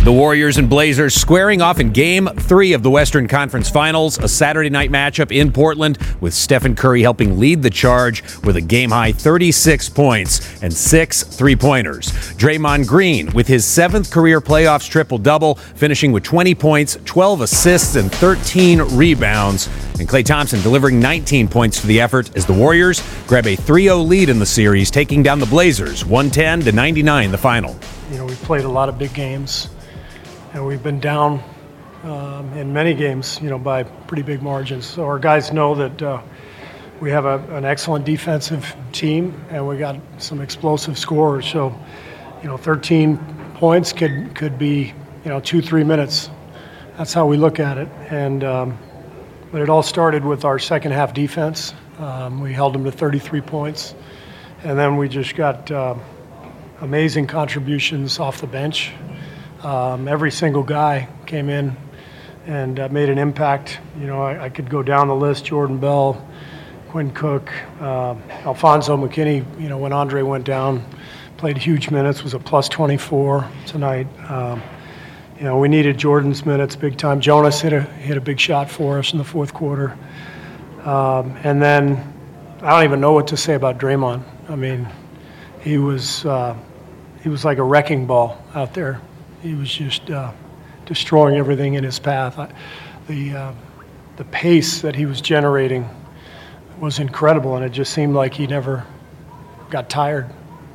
The Warriors and Blazers squaring off in Game 3 of the Western Conference Finals, a Saturday night matchup in Portland with Stephen Curry helping lead the charge with a game-high 36 points and 6 three-pointers. Draymond Green with his 7th career playoffs triple-double, finishing with 20 points, 12 assists, and 13 rebounds. And Klay Thompson delivering 19 points to the effort as the Warriors grab a 3-0 lead in the series, taking down the Blazers 110-99 the final. You know, we've played a lot of big games, and we've been down in many games, you know, by pretty big margins. So our guys know that we have an excellent defensive team, and we got some explosive scorers. So, you know, 13 points could be, you know, 2-3 minutes. That's how we look at it. And but it all started with our second half defense. We held them to 33 points, and then we just got amazing contributions off the bench. Every single guy came in and made an impact. You know, I could go down the list: Jordan Bell, Quinn Cook, Alfonso McKinney. You know, when Andre went down, played huge minutes, was a plus 24 tonight. You know, we needed Jordan's minutes big time. Jonas hit a big shot for us in the fourth quarter. And then I don't even know what to say about Draymond. I mean, he was like a wrecking ball out there. He was just destroying everything in his path. The pace that he was generating was incredible, and it just seemed like he never got tired.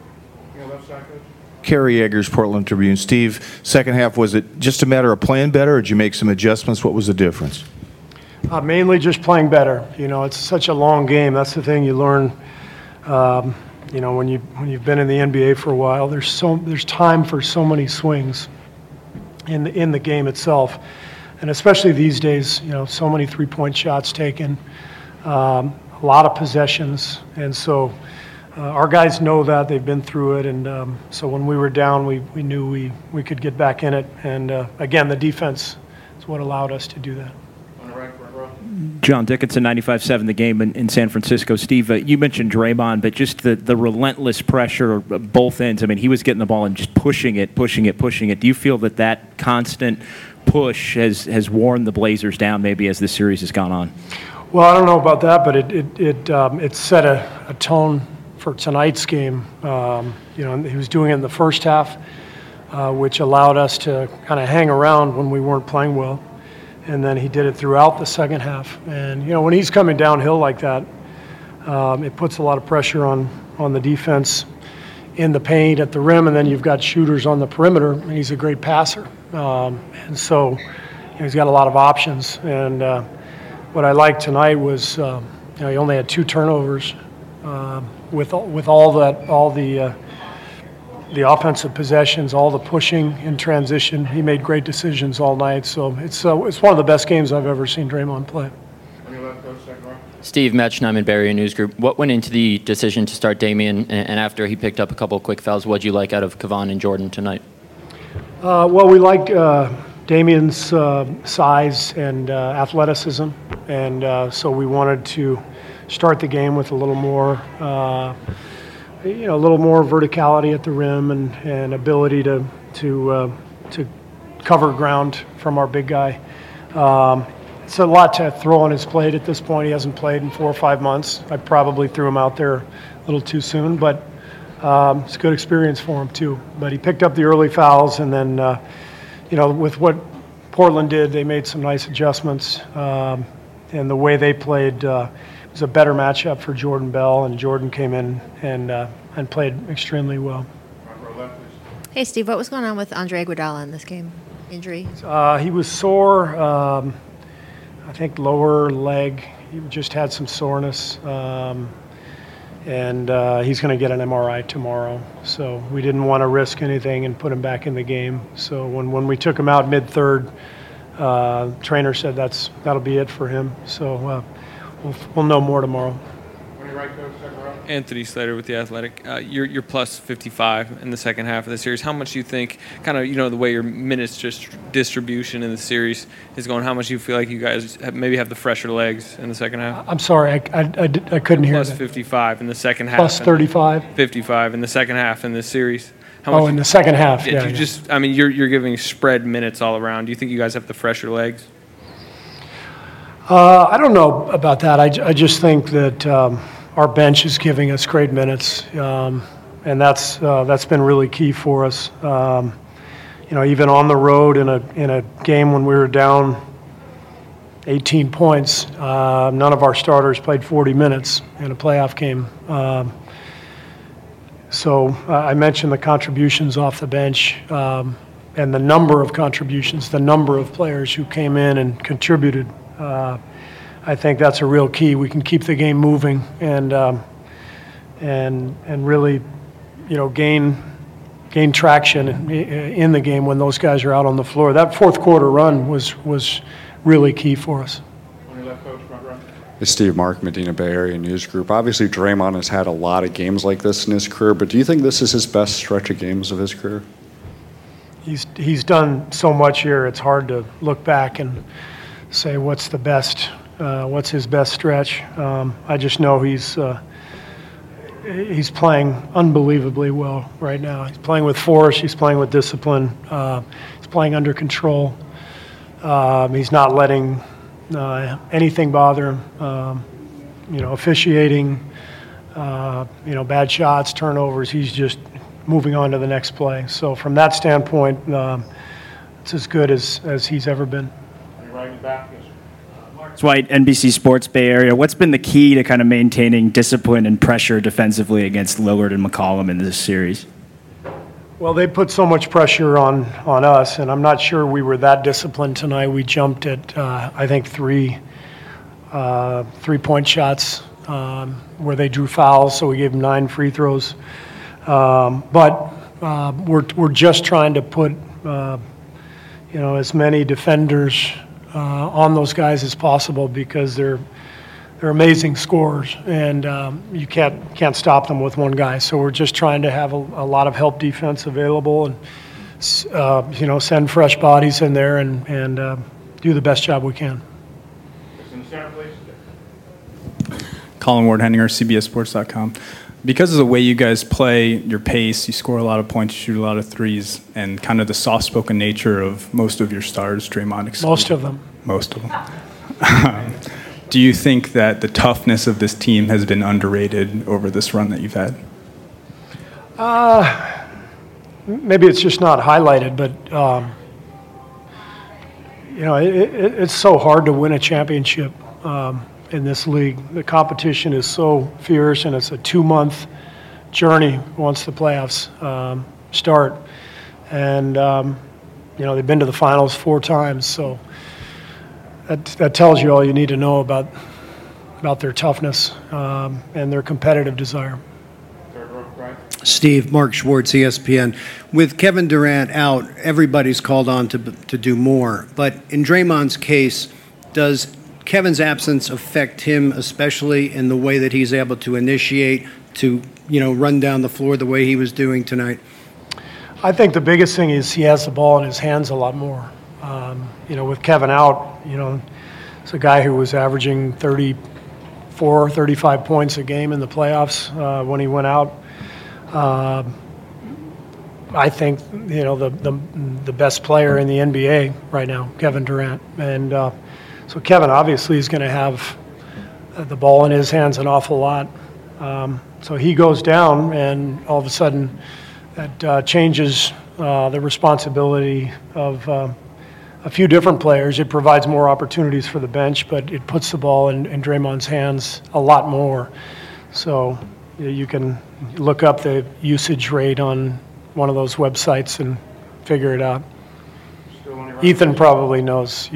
Kerry Eggers, Portland Tribune. Steve, second half, was it just a matter of playing better, or did you make some adjustments? What was the difference? Mainly just playing better. You know, it's such a long game. That's the thing you learn. You know, when you've been in the NBA for a while, there's time for so many swings in the game itself, and especially these days. You know, so many three-point shots taken, a lot of possessions, and so our guys know that. They've been through it, and so when we were down, we knew we could get back in it, and again, the defense is what allowed us to do that. John Dickinson, 95.7 The Game in San Francisco. Steve, you mentioned Draymond, but just the relentless pressure of both ends. I mean, he was getting the ball and just pushing it. Do you feel that constant push has worn the Blazers down maybe as this series has gone on? Well, I don't know about that, but it set a tone for tonight's game. You know, he was doing it in the first half, which allowed us to kind of hang around when we weren't playing well. And then he did it throughout the second half. And, you know, when he's coming downhill like that, it puts a lot of pressure on the defense in the paint at the rim, and then you've got shooters on the perimeter, and he's a great passer. And so, you know, he's got a lot of options. And what I liked tonight was, you know, he only had 2 turnovers with all the offensive possessions, all the pushing in transition. He made great decisions all night. So it's one of the best games I've ever seen Draymond play. Steve, Matt Schneiman, Barrier News Group. What went into the decision to start Damian, and after he picked up a couple of quick fouls, what did you like out of Kevon and Jordan tonight? Well, we liked Damian's size and athleticism, and so we wanted to start the game with a little more you know, a little more verticality at the rim and ability to cover ground from our big guy. It's a lot to throw on his plate at this point. He hasn't played in 4 or 5 months. I probably threw him out there a little too soon, but it's a good experience for him too. But he picked up the early fouls, and then you know, with what Portland did, they made some nice adjustments, and the way they played. It was a better matchup for Jordan Bell, and Jordan came in and played extremely well. Hey, Steve, what was going on with Andre Iguodala in this game? Injury? He was sore, I think lower leg. He just had some soreness, and he's going to get an MRI tomorrow. So we didn't want to risk anything and put him back in the game. So when we took him out mid-third, trainer said that'll be it for him. So we'll know more tomorrow. Anthony Slater with The Athletic. You're plus 55 in the second half of the series. How much do you think, kind of, you know, the way your minutes distribution in the series is going, how much do you feel like you guys maybe have the fresher legs in the second half? I'm sorry, I couldn't hear that. Plus 55 in the second half. Plus 35? 55 in the second half in this series. How much Oh, in the second half, do yeah. you yeah. just? I mean, you're giving spread minutes all around. Do you think you guys have the fresher legs? I don't know about that. I just think that our bench is giving us great minutes, and that's been really key for us. Even on the road in a game when we were down 18 points, none of our starters played 40 minutes in a playoff game. So I mentioned the contributions off the bench and the number of contributions, the number of players who came in and contributed. I think that's a real key. We can keep the game moving and really, gain traction in the game when those guys are out on the floor. That fourth quarter run was really key for us. It's Steve Mark, Medina Bay Area News Group. Obviously, Draymond has had a lot of games like this in his career, but do you think this is his best stretch of games of his career? He's done so much here. It's hard to look back and say what's his best stretch. I just know he's playing unbelievably well right now. He's playing with force. He's playing with discipline. He's playing under control. He's not letting anything bother him. Officiating, bad shots, turnovers. He's just moving on to the next play. So from that standpoint, it's as good as he's ever been. Mark White, NBC Sports Bay Area. What's been the key to kind of maintaining discipline and pressure defensively against Lillard and McCollum in this series? Well, they put so much pressure on us, and I'm not sure we were that disciplined tonight. We jumped at, I think, three-point shots where they drew fouls, so we gave them 9 free throws. But we're just trying to put, as many defenders on those guys as possible because they're amazing scorers, and you can't stop them with one guy. So we're just trying to have a lot of help defense available, and send fresh bodies in there and do the best job we can. Colin Ward Henninger, CBSSports.com. Because of the way you guys play, your pace, you score a lot of points, you shoot a lot of threes, and kind of the soft-spoken nature of most of your stars, Draymond excluded. Most of them. Most of them. Do you think that the toughness of this team has been underrated over this run that you've had? Maybe it's just not highlighted, but it's so hard to win a championship in this league. The competition is so fierce, and it's a 2-month journey once the playoffs start. And they've been to the finals 4 times, so that tells you all you need to know about their toughness and their competitive desire. Steve, Mark Schwartz, ESPN. With Kevin Durant out, everybody's called on to do more. But in Draymond's case, does Kevin's absence affect him, especially in the way that he's able to initiate, to run down the floor the way he was doing tonight? I think the biggest thing is he has the ball in his hands a lot more. With Kevin out, it's a guy who was averaging 34, 35 points a game in the playoffs when he went out. I think, the best player in the NBA right now, Kevin Durant. And so Kevin obviously is going to have the ball in his hands an awful lot. So he goes down, and all of a sudden that changes the responsibility of a few different players. It provides more opportunities for the bench, but it puts the ball in Draymond's hands a lot more. So you can look up the usage rate on one of those websites and figure it out. Ethan probably knows.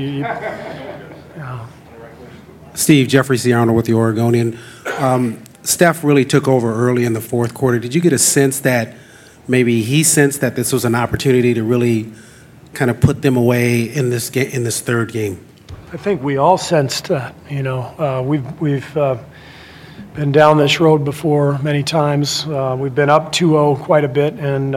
Steve, Jeffrey C. Arnold with the Oregonian. Steph really took over early in the fourth quarter. Did you get a sense that maybe he sensed that this was an opportunity to really kind of put them away in this third game? I think we all sensed that. We've been down this road before many times. We've been up 2-0 quite a bit, and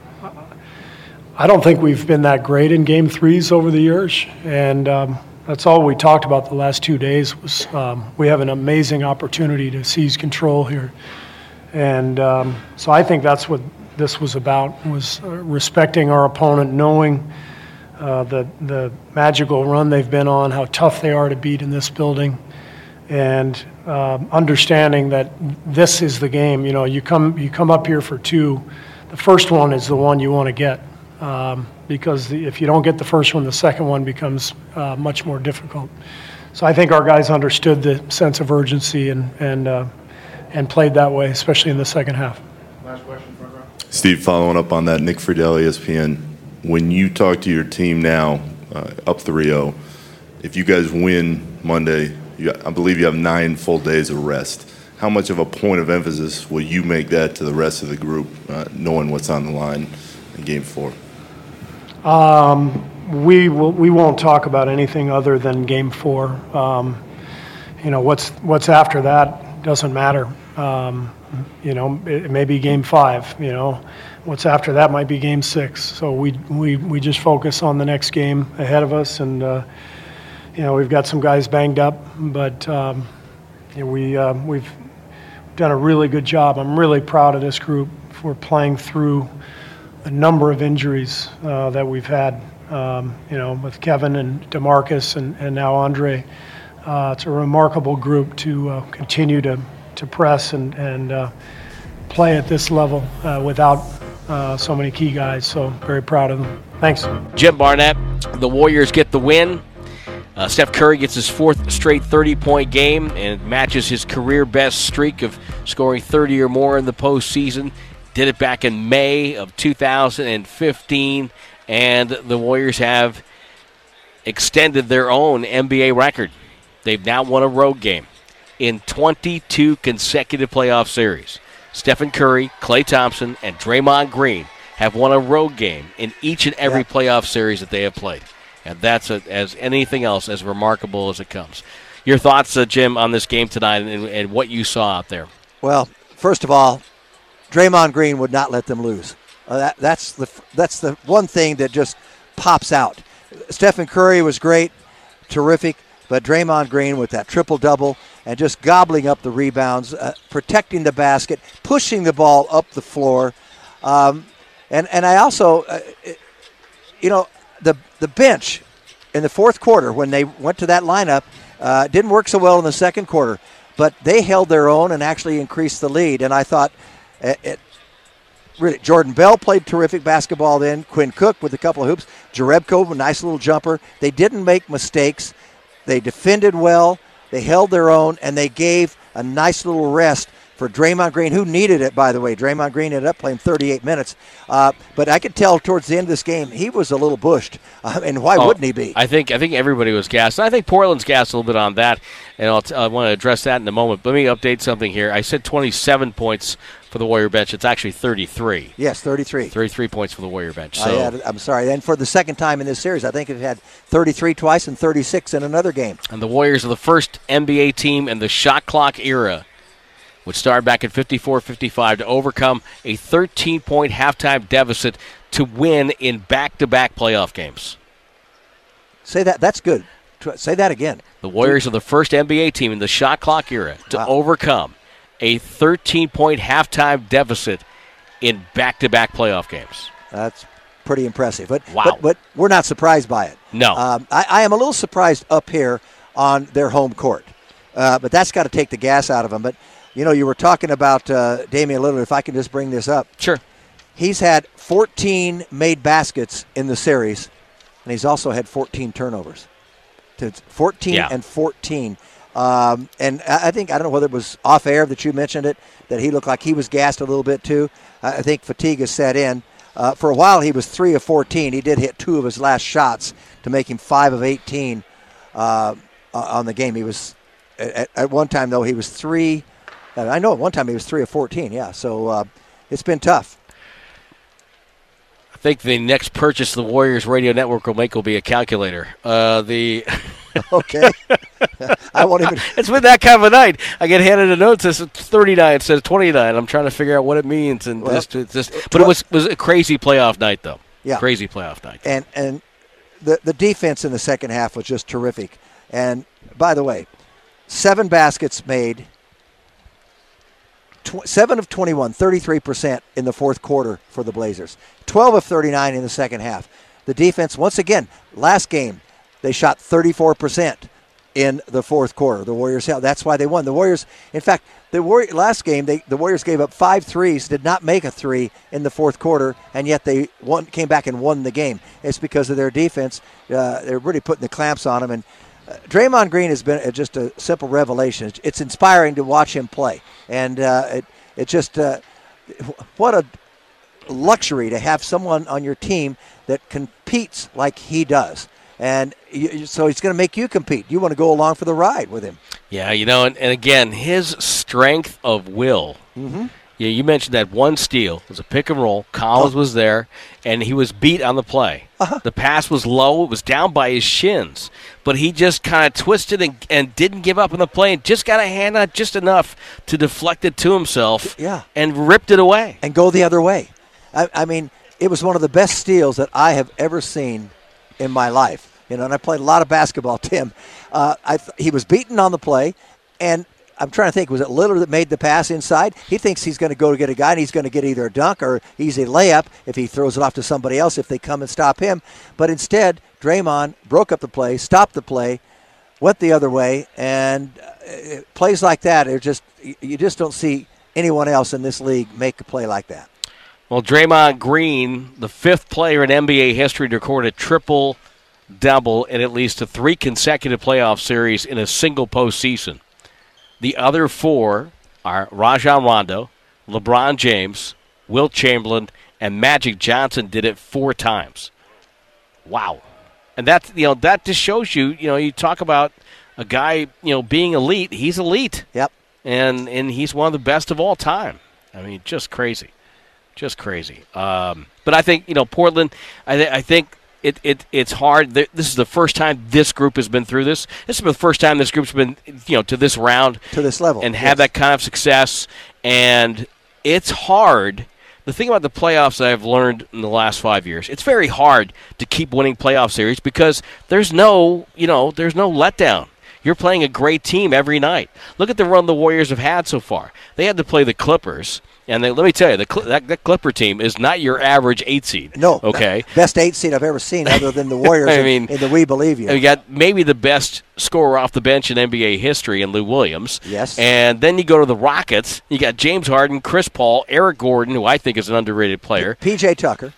I don't think we've been that great in game threes over the years. And that's all we talked about the last 2 days was we have an amazing opportunity to seize control here. And so I think that's what this was about, was respecting our opponent, knowing the magical run they've been on, how tough they are to beat in this building, and understanding that this is the game. You know, you come up here for two. The first one is the one you want to get, because if you don't get the first one, the second one becomes much more difficult. So I think our guys understood the sense of urgency and played that way, especially in the second half. Last question, front row. Steve, following up on that, Nick Friedel, ESPN. When you talk to your team now, up 3-0, if you guys win Monday, I believe you have 9 full days of rest. How much of a point of emphasis will you make that to the rest of the group, knowing what's on the line in Game 4? We won't talk about anything other than Game 4. You know, what's after that doesn't matter. You know, it may be Game 5. You know, what's after that might be Game 6. So we just focus on the next game ahead of us, and you know, we've got some guys banged up, but you know, we've done a really good job. I'm really proud of this group for playing through a number of injuries that we've had. You know, with Kevin and DeMarcus and now Andre. It's a remarkable group to continue to press and play at this level without so many key guys. So very proud of them. Thanks. Jim Barnett, the Warriors get the win. Steph Curry gets his 4th straight 30-point game and matches his career best streak of scoring 30 or more in the postseason. Did it back in May of 2015, and the Warriors have extended their own NBA record. They've now won a road game in 22 consecutive playoff series. Stephen Curry, Klay Thompson, and Draymond Green have won a road game in each and every playoff series that they have played. And that's, as anything else, as remarkable as it comes. Your thoughts, Jim, on this game tonight and what you saw out there? Well, first of all, Draymond Green would not let them lose. That's the one thing that just pops out. Stephen Curry was great, terrific, but Draymond Green with that triple-double and just gobbling up the rebounds, protecting the basket, pushing the ball up the floor. And I also, you know, the bench in the fourth quarter when they went to that lineup didn't work so well in the second quarter, but they held their own and actually increased the lead. And I thought really, Jordan Bell played terrific basketball then. Quinn Cook with a couple of hoops. Jerebko with a nice little jumper. They didn't make mistakes. They defended well. They held their own, and they gave a nice little rest for Draymond Green, who needed it, by the way. Draymond Green ended up playing 38 minutes. But I could tell towards the end of this game he was a little bushed. And why wouldn't he be? I think everybody was gassed. I think Portland's gassed a little bit on that, and I want to address that in a moment. Let me update something here. I said 27 points for the Warrior bench. It's actually 33. Yes, 33. 33 points for the Warrior bench. So. I'm sorry. And for the second time in this series, I think it had 33 twice and 36 in another game. And the Warriors are the first NBA team in the shot clock era, which started back in 54-55, to overcome a 13-point halftime deficit to win in back-to-back playoff games. Say that. That's good. Say that again. The Warriors are the first NBA team in the shot clock era to overcome a 13-point halftime deficit in back-to-back playoff games. That's pretty impressive. But, wow. But we're not surprised by it. No. I am a little surprised up here on their home court. But that's got to take the gas out of them. But, you know, you were talking about Damian Lillard. If I can just bring this up. Sure. He's had 14 made baskets in the series, and he's also had 14 turnovers. 14 and 14. And I think, I don't know whether it was off air that you mentioned it, that he looked like he was gassed a little bit too. I think fatigue has set in. For a while, he was 3 of 14. He did hit 2 of his last shots to make him 5 of 18 on the game. He was, at one time, though, he was 3. I know at one time he was 3 of 14, yeah. So it's been tough. I think the next purchase the Warriors radio network will make will be a calculator. Okay. I won't even. It's been that kind of a night. I get handed a note that says 39, it says 29. I'm trying to figure out what it means, and but it was a crazy playoff night, though. Yeah, crazy playoff night. And the defense in the second half was just terrific. And by the way, 7 baskets made, 7 of 21, 33% in the fourth quarter for the Blazers. 12 of 39 in the second half. The defense, once again, last game, they shot 34% in the fourth quarter. The Warriors held. That's why they won. The Warriors, in fact, last game, the Warriors gave up 5 threes, did not make a three in the fourth quarter, and yet they came back and won the game. It's because of their defense. They're really putting the clamps on them. And Draymond Green has been just a simple revelation. It's inspiring to watch him play. And it just, what a luxury to have someone on your team that competes like he does. And so he's going to make you compete. You want to go along for the ride with him. Yeah, and again, his strength of will. Mm-hmm. Yeah, you mentioned that one steal. It was a pick and roll. Collins was there, and he was beat on the play. The pass was low. It was down by his shins. But he just kind of twisted and didn't give up on the play and just got a hand on it just enough to deflect it to himself and ripped it away. And go the other way. I mean, it was one of the best steals that I have ever seen in my life. And I played a lot of basketball, Tim. He was beaten on the play, and I'm trying to think, was it Lillard that made the pass inside? He thinks he's going to go to get a guy, and he's going to get either a dunk or easy layup if he throws it off to somebody else if they come and stop him. But instead, Draymond broke up the play, stopped the play, went the other way, and plays like that, you just don't see anyone else in this league make a play like that. Well, Draymond Green, the 5th player in NBA history to record a triple-double in at least 3 consecutive playoff series in a single postseason. The other 4 are Rajon Rondo, LeBron James, Wilt Chamberlain, and Magic Johnson did it 4 times. Wow. And that just shows you, you talk about a guy, being elite. He's elite. Yep. And he's one of the best of all time. I mean, just crazy. Just crazy. But I think, Portland, I think it's hard. This is the first time this group has been through this. This is the first time this group's been, to this round. To this level. And have that kind of success. And it's hard. The thing about the playoffs that I've learned in the last 5 years, it's very hard to keep winning playoff series because there's no letdown. You're playing a great team every night. Look at the run the Warriors have had so far. They had to play the Clippers, and let me tell you, that Clipper team is not your average 8 seed. No. Okay. Best 8 seed I've ever seen other than the Warriors in the We Believe You. You got maybe the best scorer off the bench in NBA history in Lou Williams. Yes. And then you go to the Rockets. You got James Harden, Chris Paul, Eric Gordon, who I think is an underrated player. P.J. Tucker,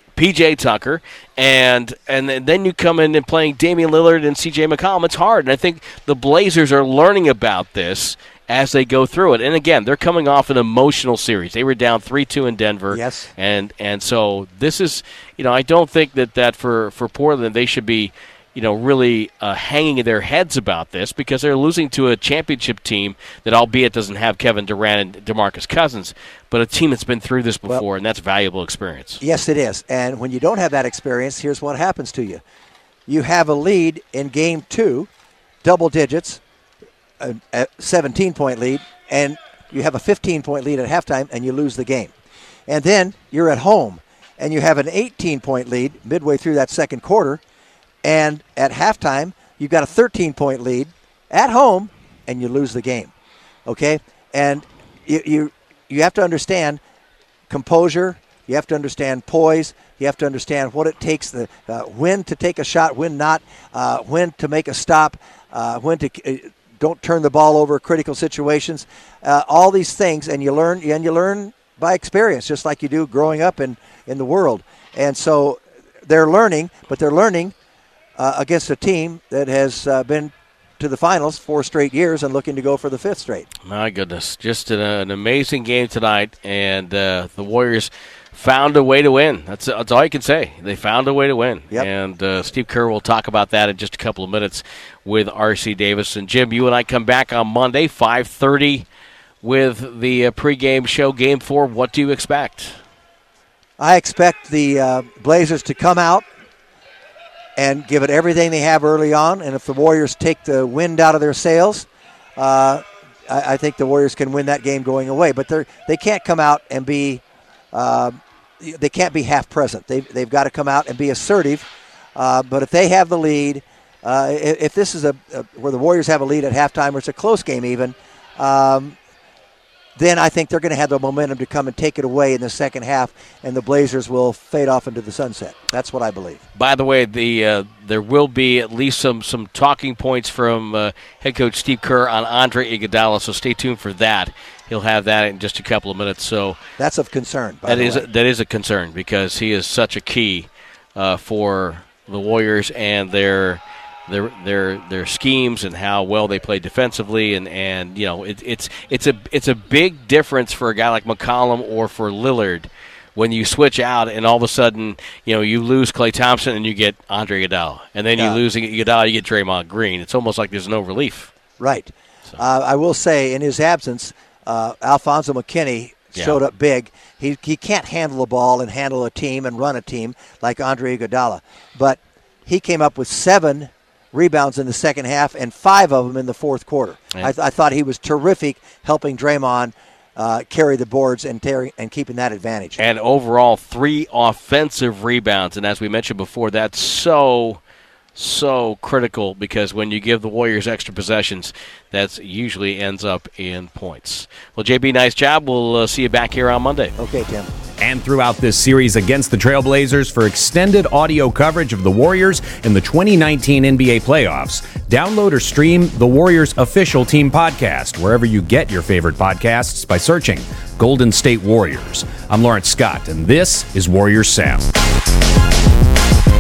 and then you come in and playing Damian Lillard and C.J. McCollum. It's hard, and I think the Blazers are learning about this as they go through it. And again, they're coming off an emotional series. They were down 3-2 in Denver. Yes. And so this is, I don't think that for Portland they should be, really hanging their heads about this because they're losing to a championship team that, albeit doesn't have Kevin Durant and DeMarcus Cousins, but a team that's been through this before, and that's valuable experience. Yes, it is. And when you don't have that experience, here's what happens to you. You have a lead in Game 2, double digits, a 17-point lead, and you have a 15-point lead at halftime, and you lose the game. And then you're at home, and you have an 18-point lead midway through that second quarter, and at halftime, you've got a 13-point lead at home, and you lose the game. Okay? And you have to understand composure. You have to understand poise. You have to understand what it takes, when to take a shot, when not, when to make a stop, when to don't turn the ball over critical situations. All these things, and you learn by experience, just like you do growing up in the world. And so they're learning, but they're learning against a team that has been to the finals 4 straight years and looking to go for the 5th straight. My goodness, just an amazing game tonight, and the Warriors found a way to win. That's all you can say. They found a way to win. Yep. And Steve Kerr will talk about that in just a couple of minutes with R.C. Davis. And Jim, you and I come back on Monday, 5:30, with the pregame show, Game 4. What do you expect? I expect the Blazers to come out and give it everything they have early on. And if the Warriors take the wind out of their sails, I think the Warriors can win that game going away. But they can't come out and be they can't be half present. They've got to come out and be assertive. But if they have the lead, if this is where the Warriors have a lead at halftime, or it's a close game even, then I think they're going to have the momentum to come and take it away in the second half, and the Blazers will fade off into the sunset. That's what I believe. By the way, there will be at least some talking points from head coach Steve Kerr on Andre Iguodala, so stay tuned for that. He'll have that in just a couple of minutes. So that's of concern. That is a concern because he is such a key for the Warriors and their schemes and how well they play defensively, and you know it's a big difference for a guy like McCollum or for Lillard when you switch out and all of a sudden you lose Klay Thompson and you get Andre Iguodala, and then you lose Iguodala, you get Draymond Green. It's almost like there's no relief. Right. So. I will say in his absence, Alfonso McKinney showed up big. He can't handle the ball and handle a team and run a team like Andre Iguodala, but he came up with 7 rebounds in the second half and 5 of them in the fourth quarter. Yeah. I thought he was terrific helping Draymond carry the boards and keeping that advantage. And overall 3 offensive rebounds, and as we mentioned before, that's so critical because when you give the Warriors extra possessions, that usually ends up in points. Well, JB, nice job. We'll see you back here on Monday. Okay, Tim. And throughout this series against the Trailblazers for extended audio coverage of the Warriors in the 2019 NBA playoffs, download or stream the Warriors official team podcast wherever you get your favorite podcasts by searching Golden State Warriors. I'm Lawrence Scott, and this is Warriors Sound.